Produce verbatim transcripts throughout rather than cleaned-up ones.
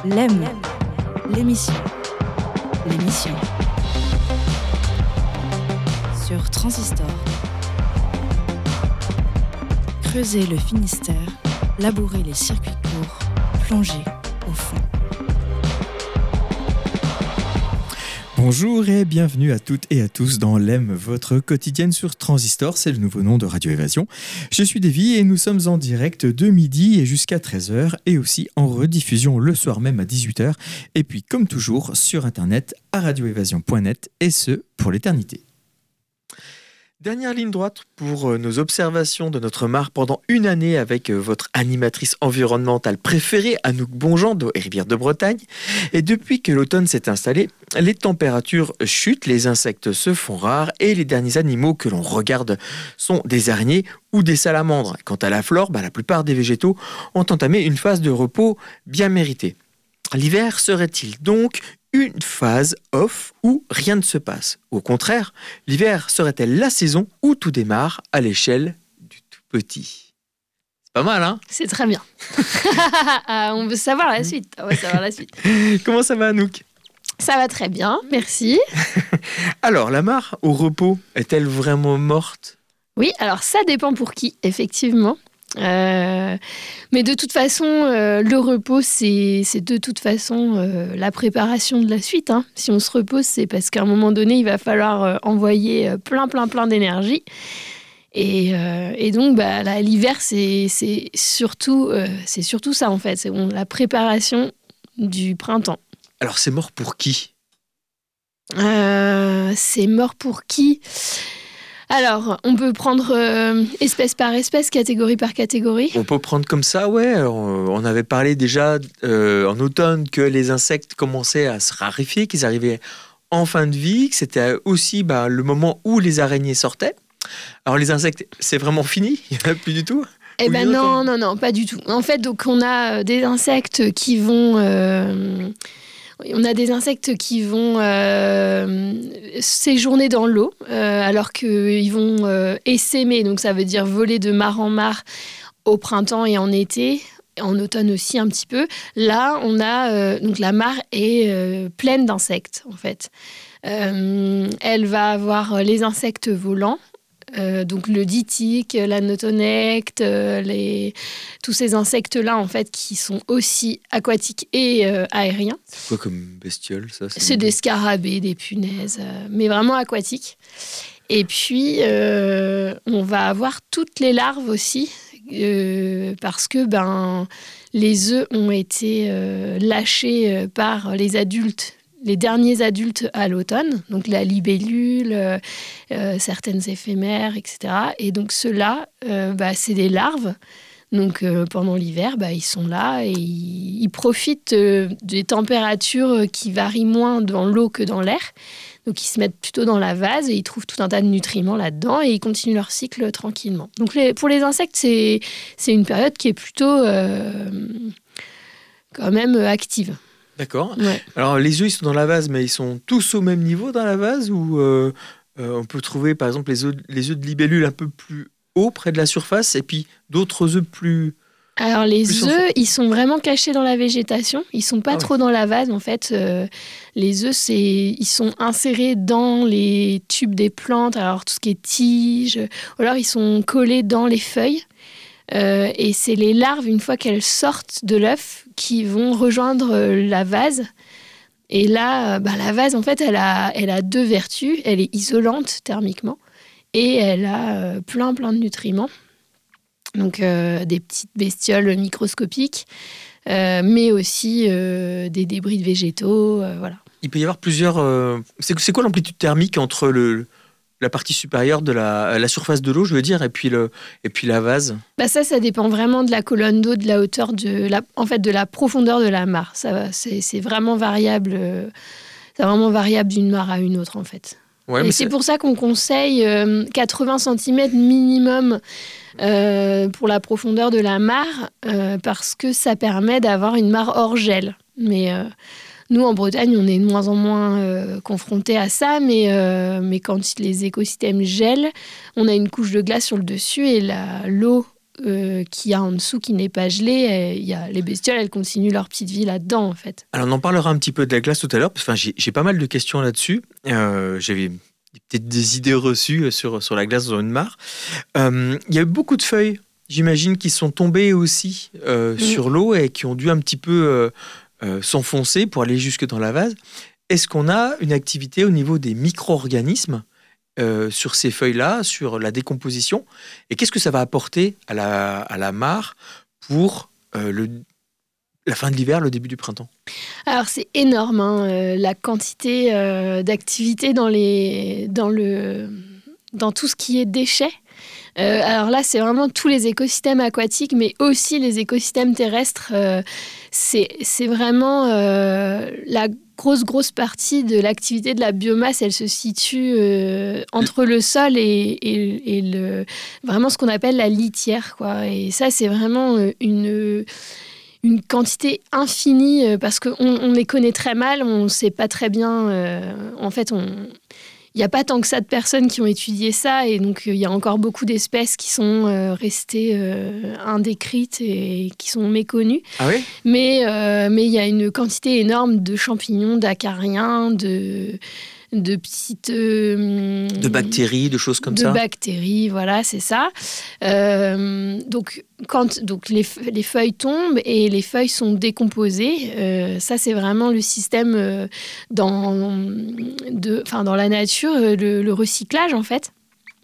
L'aime, l'émission, l'émission. Sur Transistor. Creuser le Finistère, labourer les circuits courts, plonger au fond. Bonjour et bienvenue à toutes et à tous dans L'aime, votre quotidienne sur Transistor, c'est le nouveau nom de Radio Évasion. Je suis Davy et nous sommes en direct de midi et jusqu'à treize heures et aussi en rediffusion le soir même à dix-huit heures et puis comme toujours sur internet à radio évasion point net et ce pour l'éternité. Dernière ligne droite pour nos observations de notre mare pendant une année avec votre animatrice environnementale préférée, Anouk Bonjean de Rivière de Bretagne. Et depuis que l'automne s'est installé, les températures chutent, les insectes se font rares et les derniers animaux que l'on regarde sont des araignées ou des salamandres. Quant à la flore, bah, la plupart des végétaux ont entamé une phase de repos bien méritée. L'hiver serait-il donc une phase off où rien ne se passe? Au contraire, l'hiver serait-elle la saison où tout démarre à l'échelle du tout petit? C'est pas mal, hein? C'est très bien. On veut savoir la suite. On veut savoir la suite. Comment ça va, Anouk? Ça va très bien, merci. Alors, la mare au repos est-elle vraiment morte? Oui, alors ça dépend pour qui, effectivement. Euh, mais de toute façon, euh, le repos, c'est, c'est de toute façon euh, la préparation de la suite. Hein. Si on se repose, c'est parce qu'à un moment donné, il va falloir euh, envoyer euh, plein, plein, plein d'énergie. Et, euh, et donc, bah, là, l'hiver, c'est, c'est, surtout, euh, c'est surtout ça, en fait. C'est bon, la préparation du printemps. Alors, c'est mort pour qui? euh, C'est mort pour qui? Alors, on peut prendre euh, espèce par espèce, catégorie par catégorie. On peut prendre comme ça, ouais. Alors, on avait parlé déjà euh, en automne que les insectes commençaient à se raréfier, qu'ils arrivaient en fin de vie, que c'était aussi bah, le moment où les araignées sortaient. Alors, les insectes, c'est vraiment fini? Il n'y en a plus du tout? Eh ben non, non, non, pas du tout. En fait, donc, on a des insectes qui vont... Euh, On a des insectes qui vont euh, séjourner dans l'eau, euh, alors qu'ils vont euh, essaimer, donc ça veut dire voler de mare en mare au printemps et en été, en automne aussi un petit peu. Là, on a euh, donc la mare est euh, pleine d'insectes en fait. Euh, elle va avoir les insectes volants. Euh, donc le dytique, la notonecte, euh, les... tous ces insectes-là en fait qui sont aussi aquatiques et euh, aériens. C'est quoi comme bestiole ça? C'est, c'est des scarabées, des punaises, euh, mais vraiment aquatiques. Et puis euh, on va avoir toutes les larves aussi, euh, parce que ben, les œufs ont été euh, lâchés par les adultes. Les derniers adultes à l'automne, donc la libellule, euh, euh, certaines éphémères, et cetera. Et donc ceux-là, euh, bah, c'est des larves. Donc euh, pendant l'hiver, bah, ils sont là et ils, ils profitent euh, des températures qui varient moins dans l'eau que dans l'air. Donc ils se mettent plutôt dans la vase et ils trouvent tout un tas de nutriments là-dedans et ils continuent leur cycle tranquillement. Donc les, pour les insectes, c'est, c'est une période qui est plutôt euh, quand même active. D'accord. Ouais. Alors, les œufs, ils sont dans la vase, mais ils sont tous au même niveau dans la vase ou euh, euh, on peut trouver, par exemple, les œufs, les œufs de libellule un peu plus haut, près de la surface, et puis d'autres œufs plus... Alors, les plus œufs, ils sont vraiment cachés dans la végétation. Ils ne sont pas ah, trop ouais. dans la vase, en fait. Euh, les œufs, c'est, ils sont insérés dans les tubes des plantes, alors tout ce qui est tiges, ou alors ils sont collés dans les feuilles. Euh, et c'est les larves, une fois qu'elles sortent de l'œuf, qui vont rejoindre euh, la vase. Et là, euh, bah, la vase, en fait, elle a, elle a deux vertus. Elle est isolante thermiquement et elle a euh, plein, plein de nutriments. Donc, euh, des petites bestioles microscopiques, euh, mais aussi euh, des débris de végétaux. Euh, voilà. Il peut y avoir plusieurs... Euh... C'est, c'est quoi l'amplitude thermique entre le... la partie supérieure de la, la surface de l'eau, je veux dire, et puis, le, et puis la vase? Bah ça, ça dépend vraiment de la colonne d'eau, de la hauteur, de la, en fait, de la profondeur de la mare. Ça, c'est, c'est vraiment variable. Euh, c'est vraiment variable d'une mare à une autre, en fait. Ouais, et mais c'est, c'est pour ça qu'on conseille euh, quatre-vingts centimètres minimum euh, pour la profondeur de la mare, euh, parce que ça permet d'avoir une mare hors gel. Mais... Euh, Nous, en Bretagne, on est de moins en moins euh, confrontés à ça, mais, euh, mais quand les écosystèmes gèlent, on a une couche de glace sur le dessus et la, l'eau euh, qu'il y a en dessous qui n'est pas gelé, il y a, les bestioles, elles continuent leur petite vie là-dedans, en fait. Alors, on en parlera un petit peu de la glace tout à l'heure. Enfin, j'ai, j'ai pas mal de questions là-dessus. Euh, j'avais peut-être des idées reçues sur, sur la glace dans une mare. Euh, il y a eu beaucoup de feuilles, j'imagine, qui sont tombées aussi euh, mmh. sur l'eau et qui ont dû un petit peu euh, euh, s'enfoncer pour aller jusque dans la vase. Est-ce qu'on a une activité au niveau des micro-organismes euh, sur ces feuilles-là, sur la décomposition ? Et qu'est-ce que ça va apporter à la, à la mare pour euh, le, la fin de l'hiver, le début du printemps ? Alors, c'est énorme, hein, euh, la quantité euh, d'activité dans, les, dans, le, dans tout ce qui est déchets. Euh, alors là, c'est vraiment tous les écosystèmes aquatiques, mais aussi les écosystèmes terrestres. Euh, c'est, c'est vraiment euh, la grosse, grosse partie de l'activité de la biomasse. Elle se situe euh, entre le sol et, et, et le, vraiment ce qu'on appelle la litière, quoi. Et ça, c'est vraiment une... une quantité infinie, parce qu'on on les connaît très mal, on ne sait pas très bien. Euh, en fait, il n'y a pas tant que ça de personnes qui ont étudié ça, et donc il y a encore beaucoup d'espèces qui sont euh, restées euh, indécrites et qui sont méconnues. Ah oui ? Mais euh, mais il y a une quantité énorme de champignons, d'acariens, de... de petites... Euh, de bactéries, de choses comme de ça. De bactéries, voilà, c'est ça. Euh, donc, quand donc les, les feuilles tombent et les feuilles sont décomposées, euh, ça, c'est vraiment le système euh, dans, de, dans la nature, le, le recyclage, en fait.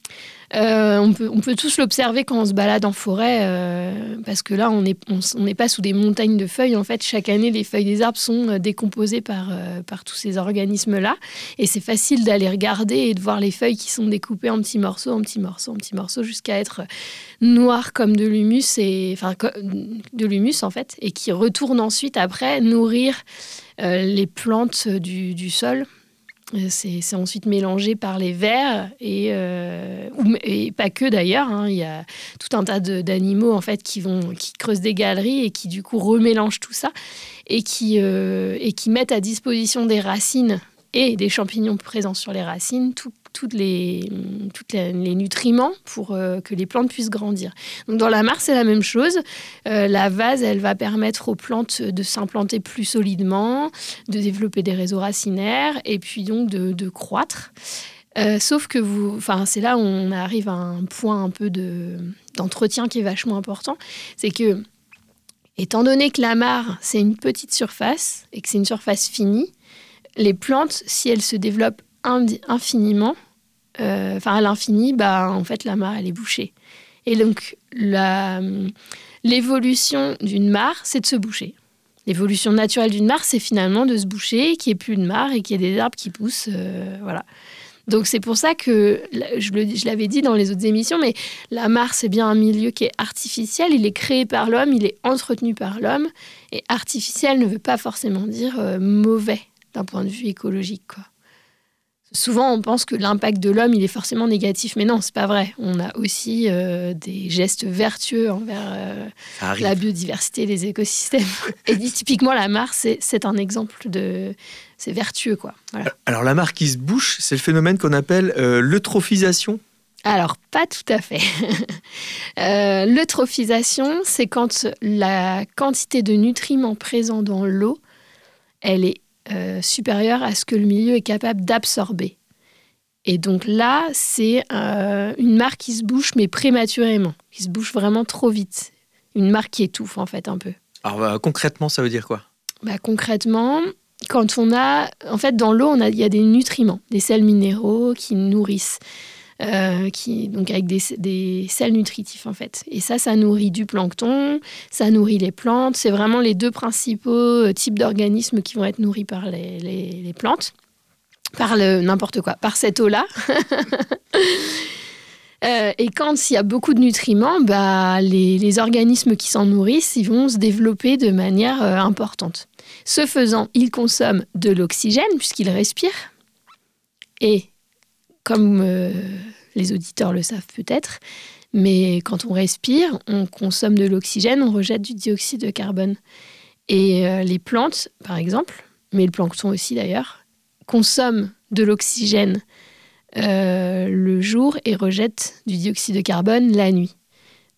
Euh, on, peut, on peut tous l'observer quand on se balade en forêt, euh, parce que là, on n'est on, on n'est pas sous des montagnes de feuilles. En fait, chaque année, les feuilles des arbres sont décomposées par, euh, par tous ces organismes-là. Et c'est facile d'aller regarder et de voir les feuilles qui sont découpées en petits morceaux, en petits morceaux, en petits morceaux, jusqu'à être noires comme de l'humus, et, enfin, de l'humus, en fait, et qui retournent ensuite, après, nourrir euh, les plantes du, du sol. C'est, c'est ensuite mélangé par les vers et, euh, et pas que d'ailleurs. Hein. Il y a tout un tas de, d'animaux en fait, qui, vont, qui creusent des galeries et qui du coup remélangent tout ça et qui, euh, et qui mettent à disposition des racines et des champignons présents sur les racines tout, toutes les, toutes les, les nutriments pour euh, que les plantes puissent grandir. Donc dans la mare, c'est la même chose. Euh, la vase, elle va permettre aux plantes de s'implanter plus solidement, de développer des réseaux racinaires et puis donc de, de croître. Euh, sauf que vous, enfin, c'est là où on arrive à un point un peu de, d'entretien qui est vachement important. C'est que, étant donné que la mare, c'est une petite surface et que c'est une surface finie, les plantes, si elles se développent infiniment, euh, enfin à l'infini, bah, en fait, la mare, elle est bouchée. Et donc, la, l'évolution d'une mare, c'est de se boucher. L'évolution naturelle d'une mare, c'est finalement de se boucher, qu'il n'y ait plus de mare et qu'il y ait des arbres qui poussent. Euh, voilà. Donc, c'est pour ça que, je, le, je l'avais dit dans les autres émissions, mais la mare, c'est bien un milieu qui est artificiel. Il est créé par l'homme, il est entretenu par l'homme. Et artificiel ne veut pas forcément dire euh, mauvais d'un point de vue écologique, quoi. Souvent, on pense que l'impact de l'homme, il est forcément négatif. Mais non, c'est pas vrai. On a aussi euh, des gestes vertueux envers euh, la biodiversité, les écosystèmes. Et typiquement, la mare, c'est, c'est un exemple de... C'est vertueux, quoi. Voilà. Alors, la mare qui se bouche, c'est le phénomène qu'on appelle euh, l'eutrophisation. Alors, pas tout à fait. euh, l'eutrophisation, c'est quand la quantité de nutriments présents dans l'eau, elle est Euh, supérieure à ce que le milieu est capable d'absorber. Et donc là, c'est euh, une mare qui se bouche, mais prématurément, qui se bouche vraiment trop vite. Une mare qui étouffe, en fait, un peu. Alors, bah, concrètement, ça veut dire quoi ? Bah, concrètement, quand on a... En fait, dans l'eau, il y a des nutriments, des sels minéraux qui nourrissent. Euh, qui, donc avec des, des sels nutritifs, en fait. Et ça, ça nourrit du plancton, ça nourrit les plantes. C'est vraiment les deux principaux types d'organismes qui vont être nourris par les, les, les plantes. Par le, n'importe quoi, par cette eau-là. euh, et quand il y a beaucoup de nutriments, bah, les, les organismes qui s'en nourrissent, ils vont se développer de manière euh, importante. Ce faisant, ils consomment de l'oxygène, puisqu'ils respirent. Et comme euh, les auditeurs le savent peut-être, mais quand on respire, on consomme de l'oxygène, on rejette du dioxyde de carbone. Et euh, les plantes, par exemple, mais le plancton aussi d'ailleurs, consomment de l'oxygène euh, le jour et rejettent du dioxyde de carbone la nuit.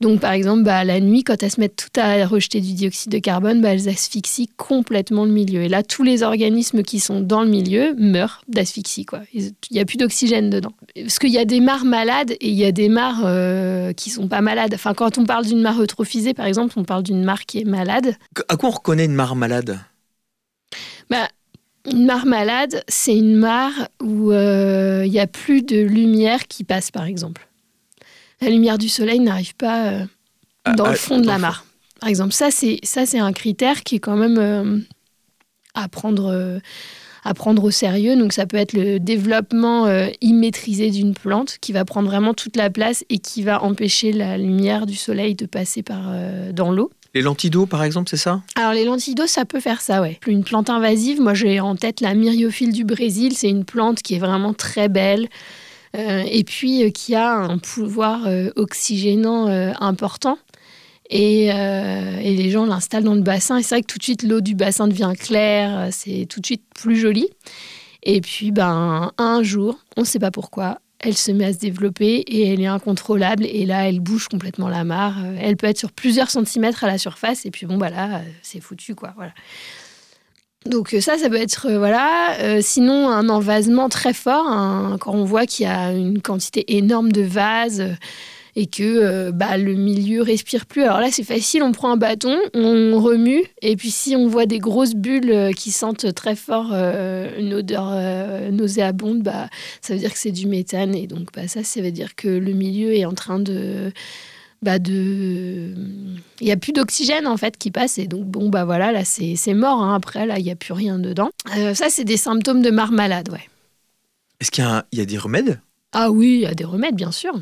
Donc, par exemple, bah, la nuit, quand elles se mettent toutes à rejeter du dioxyde de carbone, bah, elles asphyxient complètement le milieu. Et là, tous les organismes qui sont dans le milieu meurent d'asphyxie, quoi. Il n'y a plus d'oxygène dedans. Parce qu'il y a des mares malades et il y a des mares euh, qui ne sont pas malades. Enfin, quand on parle d'une mare eutrophisée, par exemple, on parle d'une mare qui est malade. À quoi on reconnaît une mare malade ? Bah, une mare malade, c'est une mare où il euh, n'y a plus de lumière qui passe, par exemple. La lumière du soleil n'arrive pas euh, dans ah, le fond ah, de la mare. Par exemple, ça c'est, ça, c'est un critère qui est quand même euh, à, prendre, euh, à prendre au sérieux. Donc, ça peut être le développement euh, immaîtrisé d'une plante qui va prendre vraiment toute la place et qui va empêcher la lumière du soleil de passer par, euh, dans l'eau. Les lentilles d'eau, par exemple, c'est ça ? Alors, les lentilles d'eau, ça peut faire ça, ouais. Une plante invasive, moi, j'ai en tête la myriophile du Brésil. C'est une plante qui est vraiment très belle. Euh, et puis euh, qui a un pouvoir euh, oxygénant euh, important. Et, euh, et les gens l'installent dans le bassin. Et c'est vrai que tout de suite, l'eau du bassin devient claire, c'est tout de suite plus joli. Et puis, ben, un jour, on ne sait pas pourquoi, elle se met à se développer et elle est incontrôlable. Et là, elle bouge complètement la mare. Elle peut être sur plusieurs centimètres à la surface. Et puis, bon, bah là, c'est foutu, quoi. Voilà. Donc ça, ça peut être, euh, voilà. Euh, sinon, un envasement très fort, hein, quand on voit qu'il y a une quantité énorme de vases euh, et que euh, bah, le milieu respire plus. Alors là, c'est facile, on prend un bâton, on remue, et puis si on voit des grosses bulles euh, qui sentent très fort euh, une odeur euh, nauséabonde, bah, ça veut dire que c'est du méthane. Et donc bah, ça, ça veut dire que le milieu est en train de... Bah de... Il n'y a plus d'oxygène en fait qui passe et donc bon bah voilà là c'est, c'est mort hein. Après là il n'y a plus rien dedans. Euh, ça c'est des symptômes de mare malade, ouais. Est-ce qu'il y a, il y a des remèdes ? Ah oui, il y a des remèdes bien sûr.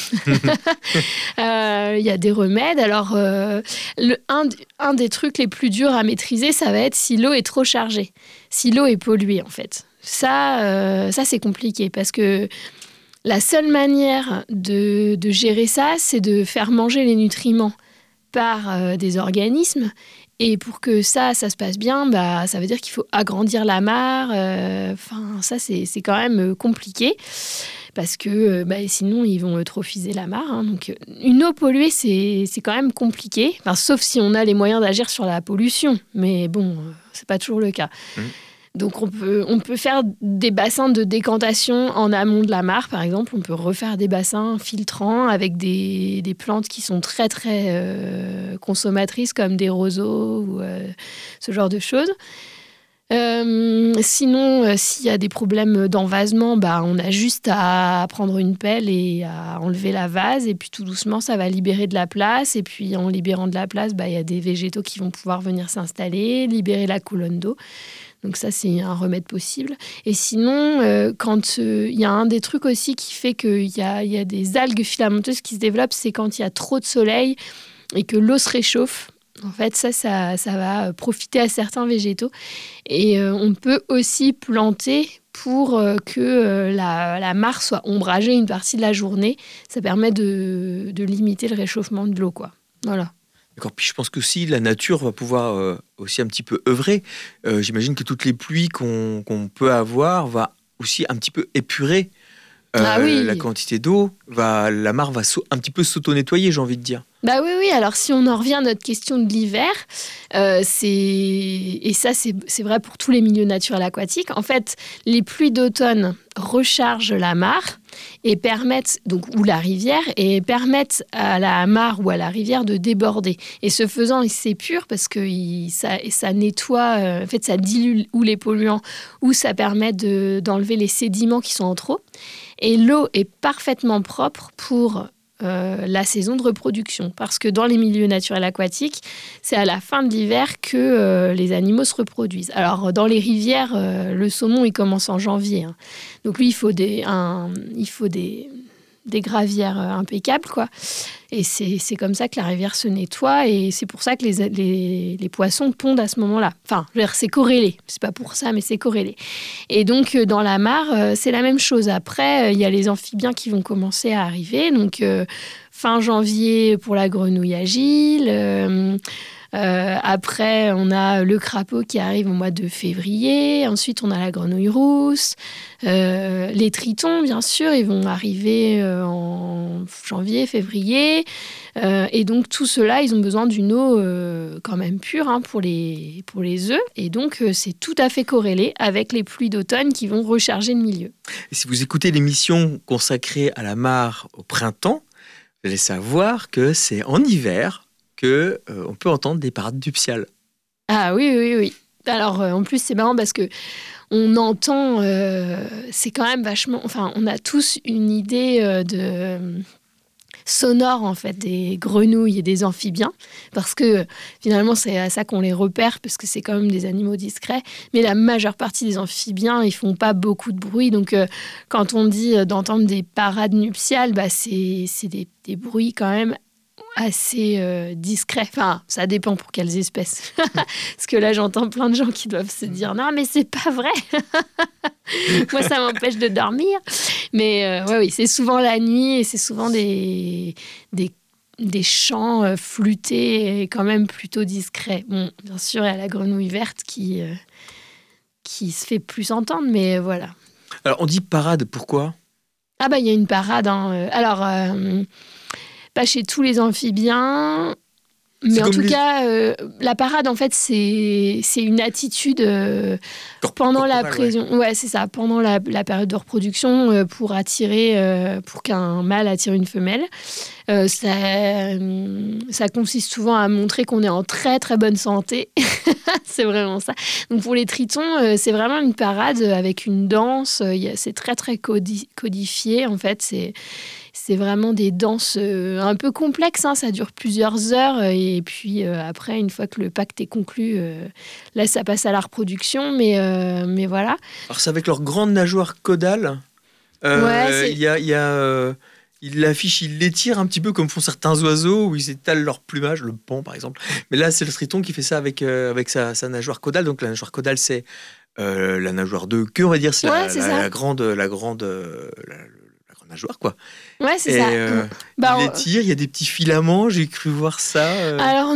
euh, il y a des remèdes. Alors euh, le, un, un des trucs les plus durs à maîtriser ça va être si l'eau est trop chargée, si l'eau est polluée en fait. Ça, euh, ça c'est compliqué parce que la seule manière de, de gérer ça, c'est de faire manger les nutriments par euh, des organismes. Et pour que ça, ça se passe bien, bah, ça veut dire qu'il faut agrandir la mare. Enfin, euh, ça, c'est, c'est quand même compliqué. Parce que euh, bah, sinon, ils vont eutrophiser la mare. Hein. Donc, une eau polluée, c'est, c'est quand même compliqué. Enfin, sauf si on a les moyens d'agir sur la pollution. Mais bon, euh, c'est pas toujours le cas. Mmh. Donc, on peut, on peut faire des bassins de décantation en amont de la mare, par exemple. On peut refaire des bassins filtrants avec des, des plantes qui sont très, très euh, consommatrices, comme des roseaux ou euh, ce genre de choses. Euh, sinon, euh, s'il y a des problèmes d'envasement, bah, on a juste à prendre une pelle et à enlever la vase. Et puis, tout doucement, ça va libérer de la place. Et puis, en libérant de la place, bah, y a des végétaux qui vont pouvoir venir s'installer, libérer la colonne d'eau. Donc ça, c'est un remède possible. Et sinon, euh, quand il euh, y a un des trucs aussi qui fait qu'il y a, y a des algues filamenteuses qui se développent, c'est quand il y a trop de soleil et que l'eau se réchauffe. En fait, ça, ça, ça va profiter à certains végétaux. Et euh, on peut aussi planter pour euh, que euh, la, la mare soit ombragée une partie de la journée. Ça permet de, de limiter le réchauffement de l'eau, quoi. Voilà. D'accord. Puis je pense que aussi la nature va pouvoir euh, aussi un petit peu œuvrer. Euh, j'imagine que toutes les pluies qu'on, qu'on peut avoir va aussi un petit peu épurer euh, ah oui. la quantité d'eau. Va, la mare va so- un petit peu s'auto-nettoyer, j'ai envie de dire. Bah oui, oui. Alors si on en revient à notre question de l'hiver, euh, c'est... et ça c'est, c'est vrai pour tous les milieux naturels aquatiques. En fait, les pluies d'automne rechargent la mare et permettent, donc, ou la rivière, et permettent à la mare ou à la rivière de déborder. Et ce faisant, il s'épure parce que il, ça, ça nettoie, euh, en fait, ça dilue ou les polluants ou ça permet de, d'enlever les sédiments qui sont en trop. Et l'eau est parfaitement propre pour Euh, la saison de reproduction. Parce que dans les milieux naturels aquatiques, c'est à la fin de l'hiver que euh, les animaux se reproduisent. Alors, dans les rivières, euh, le saumon, il commence en janvier. Hein. Donc, lui, il faut des, un, il faut des, des gravières euh, impeccables, quoi. Et c'est, c'est comme ça que la rivière se nettoie. Et c'est pour ça que les, les, les poissons pondent à ce moment-là. Enfin, je veux dire, c'est corrélé. C'est pas pour ça, mais c'est corrélé. Et donc, euh, dans la mare, euh, c'est la même chose. Après, il euh, y a les amphibiens qui vont commencer à arriver. Donc, euh, fin janvier pour la grenouille agile. Euh, Euh, après, on a le crapaud qui arrive au mois de février. Ensuite, on a la grenouille rousse. Euh, les tritons, bien sûr, ils vont arriver euh, en janvier, février. Euh, et donc, tout cela, ils ont besoin d'une eau euh, quand même pure hein, pour, les, pour les œufs. Et donc, euh, c'est tout à fait corrélé avec les pluies d'automne qui vont recharger le milieu. Et si vous écoutez l'émission consacrée à la mare au printemps, vous allez savoir que c'est en hiver qu'on euh, peut entendre des parades nuptiales. Ah oui, oui, oui. Alors, euh, en plus, c'est marrant parce que on entend, euh, c'est quand même vachement... Enfin, on a tous une idée euh, de... Euh, sonore, en fait, des grenouilles et des amphibiens, parce que finalement, c'est à ça qu'on les repère, parce que c'est quand même des animaux discrets. Mais la majeure partie des amphibiens, ils font pas beaucoup de bruit. Donc, euh, quand on dit euh, d'entendre des parades nuptiales, bah, c'est, c'est des, des bruits quand même assez euh, discret. Enfin, ça dépend pour quelles espèces. Parce que là, j'entends plein de gens qui doivent se dire « Non, mais c'est pas vrai !» Moi, ça m'empêche de dormir. Mais euh, ouais, oui, c'est souvent la nuit et c'est souvent des, des, des chants euh, flûtés et quand même plutôt discrets. Bon, bien sûr, il y a la grenouille verte qui, euh, qui se fait plus entendre, mais voilà. Alors, on dit parade, pourquoi ? Ah bah, il y a une parade. Hein. Alors... Euh, pas chez tous les amphibiens, mais c'est en tout les... cas, euh, la parade, en fait, c'est, c'est une attitude euh, Corp- pendant corporale, la pré- ouais. ouais, c'est ça, pendant la, la période de reproduction euh, pour attirer, euh, pour qu'un mâle attire une femelle. Euh, ça, euh, ça consiste souvent à montrer qu'on est en très très bonne santé. C'est vraiment ça. Donc pour les tritons, euh, c'est vraiment une parade avec une danse. Euh, y a, c'est très très codi- codifié en fait. C'est C'est vraiment des danses euh, un peu complexes, hein, ça dure plusieurs heures. Et puis euh, après, une fois que le pacte est conclu, euh, là, ça passe à la reproduction. Mais, euh, mais voilà. Alors, c'est avec leur grande nageoire caudale. Euh, ouais, il y a... Y a euh... Ils l'affichent, ils l'étirent un petit peu comme font certains oiseaux où ils étalent leur plumage, le paon par exemple. Mais là, c'est le triton qui fait ça avec, euh, avec sa, sa nageoire caudale. Donc la nageoire caudale, c'est euh, la nageoire de queue, on va dire. C'est, ouais, la, c'est la, ça. la grande, la grande, euh, la, la grande nageoire, quoi. Ouais, c'est Et, ça. Euh, bah, il l'étire, il y a des petits filaments, j'ai cru voir ça. Euh... Alors,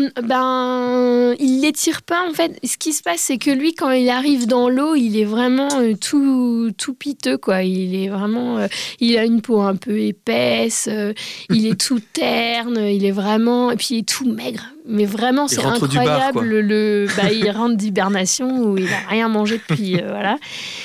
ben, il l'étire pas en fait. Ce qui se passe, c'est que lui, quand il arrive dans l'eau, il est vraiment euh, tout, tout piteux, quoi. Il est vraiment, euh, il a une peau un peu épaisse, euh, il est tout terne, il est vraiment, et puis il est tout maigre. Mais vraiment, c'est incroyable. Bar, le, bah, il rentre d'hibernation où il a rien mangé depuis, euh, voilà.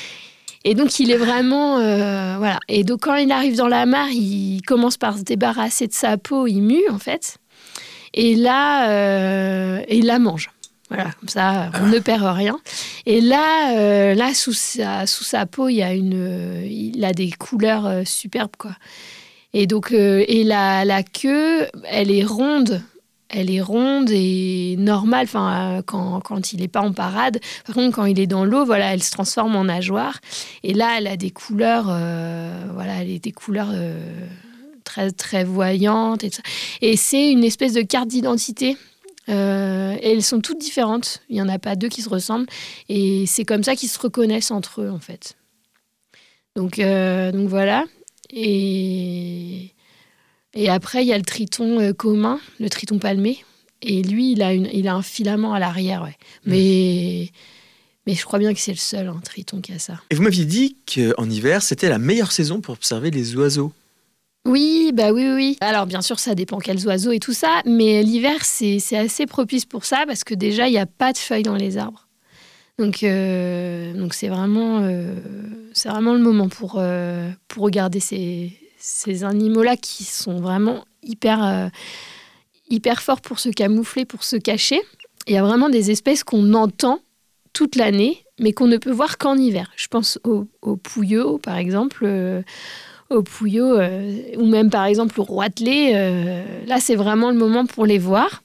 Et donc, il est vraiment... Euh, voilà. Et donc, quand il arrive dans la mare, il commence par se débarrasser de sa peau, il mue, en fait. Et là, euh, et il la mange. Voilà, comme ça, on ne perd rien. Et là, euh, là sous, sa, sous sa peau, il, y a une, il a des couleurs euh, superbes, quoi. Et donc, euh, et la, la queue, elle est ronde. Elle est ronde et normale enfin, quand, quand il n'est pas en parade. Par contre, quand il est dans l'eau, voilà, elle se transforme en nageoire. Et là, elle a des couleurs, euh, voilà, elle a des couleurs euh, très, très voyantes. Et, et c'est une espèce de carte d'identité. Euh, et elles sont toutes différentes. Il n'y en a pas deux qui se ressemblent. Et c'est comme ça qu'ils se reconnaissent entre eux, en fait. Donc, euh, donc voilà. Et... Et après, il y a le triton euh, commun, le triton palmé. Et lui, il a, une, il a un filament à l'arrière. Ouais. Mmh. Mais, mais je crois bien que c'est le seul hein, triton qui a ça. Et vous m'aviez dit qu'en hiver, c'était la meilleure saison pour observer les oiseaux. Oui, bah oui, oui. Alors, bien sûr, ça dépend quels oiseaux et tout ça. Mais l'hiver, c'est, c'est assez propice pour ça parce que déjà, il n'y a pas de feuilles dans les arbres. Donc, euh, donc c'est, vraiment, euh, c'est vraiment le moment pour, euh, pour regarder ces... ces animaux-là qui sont vraiment hyper, euh, hyper forts pour se camoufler, pour se cacher. Il y a vraiment des espèces qu'on entend toute l'année, mais qu'on ne peut voir qu'en hiver. Je pense aux, aux pouilleaux, par exemple, euh, aux pouilleaux, euh, ou même, par exemple, aux roitelets. Euh, là, c'est vraiment le moment pour les voir.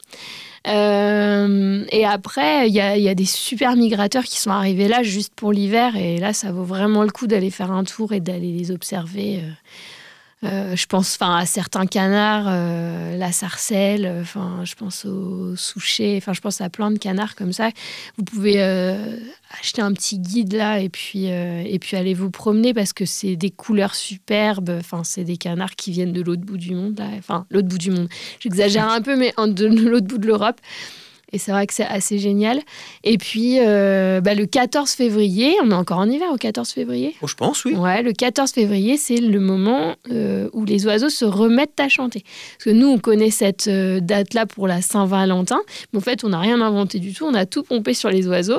Euh, et après, il y a, y a des super migrateurs qui sont arrivés là juste pour l'hiver. Et là, ça vaut vraiment le coup d'aller faire un tour et d'aller les observer. Euh, Euh, je pense à certains canards, euh, la sarcelle, euh, je pense aux souchets, je pense à plein de canards comme ça. Vous pouvez euh, acheter un petit guide là et puis, euh, et puis aller vous promener parce que c'est des couleurs superbes. C'est des canards qui viennent de l'autre bout du monde. Enfin, l'autre bout du monde. J'exagère un peu, mais de l'autre bout de l'Europe. Et c'est vrai que c'est assez génial. Et puis, euh, bah, le quatorze février, on est encore en hiver au quatorze février. Oh, je pense, oui. Ouais, le quatorze février, c'est le moment euh, où les oiseaux se remettent à chanter. Parce que nous, on connaît cette euh, date-là pour la Saint-Valentin, mais en fait, on n'a rien inventé du tout. On a tout pompé sur les oiseaux.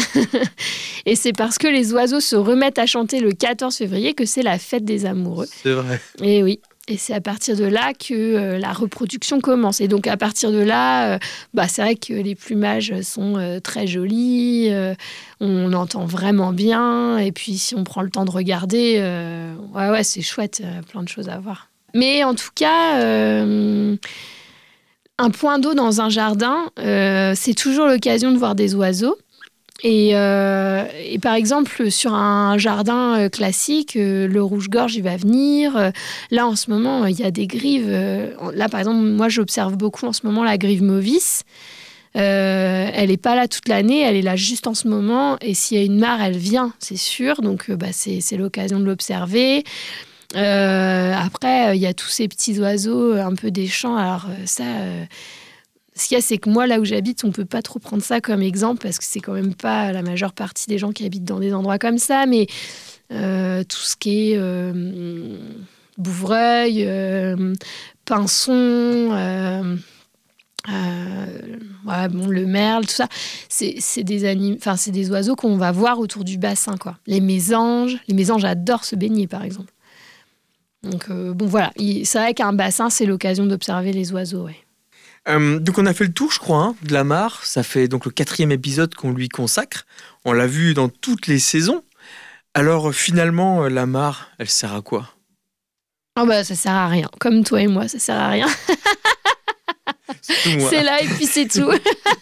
Et c'est parce que les oiseaux se remettent à chanter le quatorze février que c'est la fête des amoureux. C'est vrai. Et oui. Et c'est à partir de là que euh, la reproduction commence. Et donc, à partir de là, euh, bah, c'est vrai que les plumages sont euh, très jolis, euh, on entend vraiment bien. Et puis, si on prend le temps de regarder, euh, ouais, ouais, c'est chouette, euh, plein de choses à voir. Mais en tout cas, euh, un point d'eau dans un jardin, euh, c'est toujours l'occasion de voir des oiseaux. Et, euh, et par exemple, sur un jardin euh, classique, euh, le rouge-gorge, il va venir. Euh, là, en ce moment, il y a des grives. Euh, là, par exemple, moi, j'observe beaucoup en ce moment la grive Movis. Euh, elle n'est pas là toute l'année, elle est là juste en ce moment. Et s'il y a une mare, elle vient, c'est sûr. Donc, euh, bah, c'est, c'est l'occasion de l'observer. Euh, après, il y a tous ces petits oiseaux un peu des champs. Alors, euh, ça... Euh, Ce qu'il y a, c'est que moi, là où j'habite, on ne peut pas trop prendre ça comme exemple parce que c'est quand même pas la majeure partie des gens qui habitent dans des endroits comme ça. Mais euh, tout ce qui est euh, bouvreuil, euh, pinson, euh, euh, ouais, bon, le merle, tout ça, c'est, c'est, des anim... enfin, c'est des oiseaux qu'on va voir autour du bassin, quoi. Les mésanges, les mésanges adorent se baigner, par exemple. Donc, euh, bon, voilà. C'est vrai qu'un bassin, c'est l'occasion d'observer les oiseaux, ouais. Euh, donc on a fait le tour, je crois, hein, de la mare. Ça fait donc le quatrième épisode qu'on lui consacre. On l'a vu dans toutes les saisons. Alors finalement, la mare, elle sert à quoi ? Oh bah ça sert à rien. Comme toi et moi, ça sert à rien. C'est, c'est là et puis c'est tout.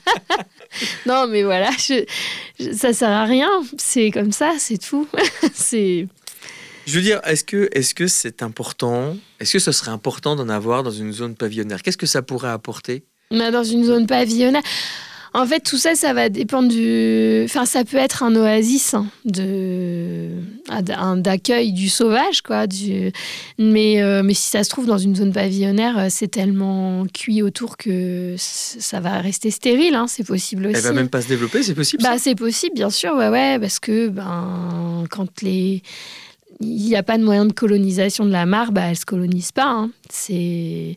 Non mais voilà, je, je, ça sert à rien. C'est comme ça, c'est tout. c'est... Je veux dire, est-ce que, est-ce que c'est important ? Est-ce que ce serait important d'en avoir dans une zone pavillonnaire ? Qu'est-ce que ça pourrait apporter ? Dans une zone pavillonnaire, en fait, tout ça, ça va dépendre du... Enfin, ça peut être un oasis hein, de... un, d'accueil du sauvage, quoi. Du... Mais, euh, mais si ça se trouve, dans une zone pavillonnaire, c'est tellement cuit autour que ça va rester stérile, hein. C'est possible aussi. Elle va même pas se développer, c'est possible bah, ça ? C'est possible, bien sûr, ouais, ouais, parce que ben, quand les... il n'y a pas de moyen de colonisation de la mare, bah, elle ne se colonise pas. Hein. C'est...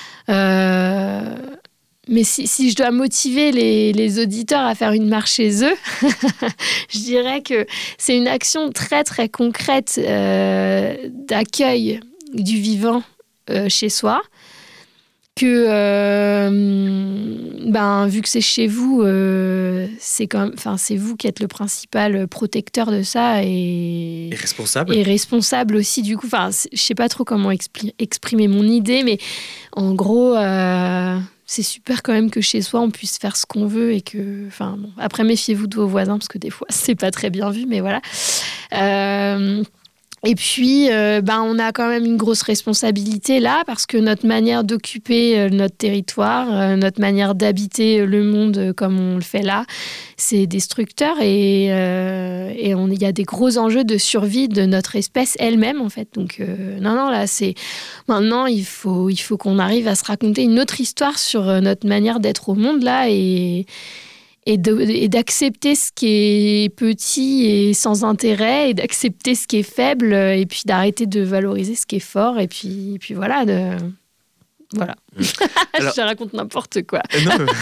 Euh... Mais si, si je dois motiver les, les auditeurs à faire une mare chez eux, je dirais que c'est une action très, très concrète euh, d'accueil du vivant euh, chez soi. Que, euh, ben, vu que c'est chez vous, euh, c'est, comme, c'est vous qui êtes le principal protecteur de ça et, et responsable. Et responsable aussi, du coup. Je ne sais pas trop comment expli- exprimer mon idée, mais en gros, euh, c'est super quand même que chez soi, on puisse faire ce qu'on veut et que... Bon, après, méfiez-vous de vos voisins, parce que des fois, c'est pas très bien vu, mais voilà. Euh... Et puis, euh, ben, on a quand même une grosse responsabilité là, parce que notre manière d'occuper euh, notre territoire, euh, notre manière d'habiter le monde euh, comme on le fait là, c'est destructeur et euh, et on il y a des gros enjeux de survie de notre espèce elle-même en fait. Donc euh, non non là c'est maintenant il faut il faut qu'on arrive à se raconter une autre histoire sur notre manière d'être au monde là et Et, de, et d'accepter ce qui est petit et sans intérêt, et d'accepter ce qui est faible, et puis d'arrêter de valoriser ce qui est fort, et puis, et puis voilà. De... Voilà. Alors, je raconte n'importe quoi. Non, mais...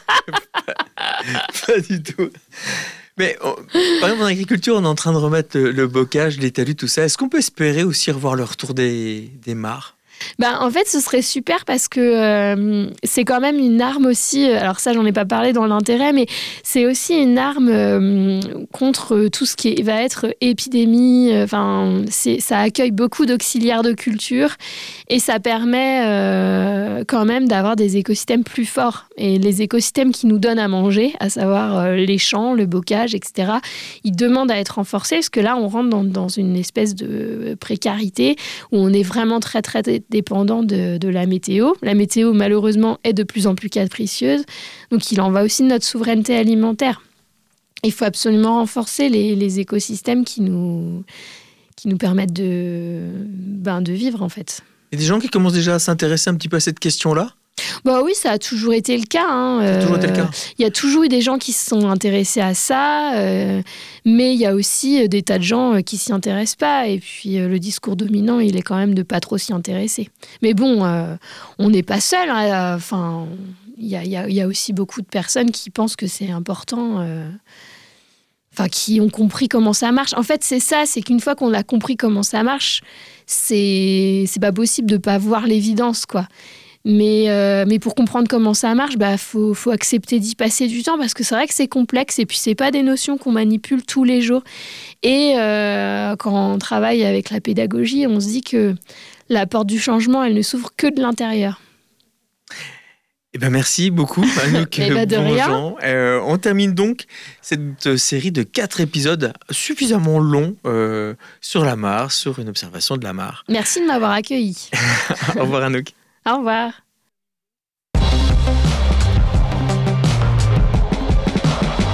pas, pas du tout. Mais on, par exemple, en agriculture, on est en train de remettre le, le bocage, les talus, tout ça. Est-ce qu'on peut espérer aussi revoir le retour des, des mares ? Ben, en fait, ce serait super parce que euh, c'est quand même une arme aussi. Alors ça, j'en ai pas parlé dans l'intérêt, mais c'est aussi une arme euh, contre tout ce qui va être épidémie. Enfin, c'est, ça accueille beaucoup d'auxiliaires de culture et ça permet euh, quand même d'avoir des écosystèmes plus forts. Et les écosystèmes qui nous donnent à manger, à savoir euh, les champs, le bocage, et cetera, ils demandent à être renforcés parce que là, on rentre dans, dans une espèce de précarité où on est vraiment très, très dépendant de, de la météo. La météo, malheureusement, est de plus en plus capricieuse. Donc, il en va aussi de notre souveraineté alimentaire. Il faut absolument renforcer les, les écosystèmes qui nous, qui nous permettent de, ben, de vivre, en fait. Il y a des gens qui commencent déjà à s'intéresser un petit peu à cette question-là ? Bah oui, ça a toujours été le cas. Hein. Ça a toujours été le cas. Il y a toujours eu des gens qui se sont intéressés à ça, euh, mais il y a aussi des tas de gens qui s'y intéressent pas. Et puis euh, le discours dominant, il est quand même de pas trop s'y intéresser. Mais bon, euh, on n'est pas seul. Hein. Enfin, il y a, y a, y a aussi beaucoup de personnes qui pensent que c'est important. Euh, Enfin, qui ont compris comment ça marche. En fait, c'est ça, c'est qu'une fois qu'on a compris comment ça marche, c'est c'est pas possible de pas voir l'évidence, quoi. Mais, euh, mais pour comprendre comment ça marche, bah, faut, faut accepter d'y passer du temps parce que c'est vrai que c'est complexe et puis c'est pas des notions qu'on manipule tous les jours. Et euh, quand on travaille avec la pédagogie, on se dit que la porte du changement, elle ne s'ouvre que de l'intérieur. Eh ben merci beaucoup, Anouk ben Bonjean. Euh, on termine donc cette série de quatre épisodes suffisamment longs euh, sur la mare, sur une observation de la mare. Merci de m'avoir accueilli. Au revoir, Anouk. Au revoir.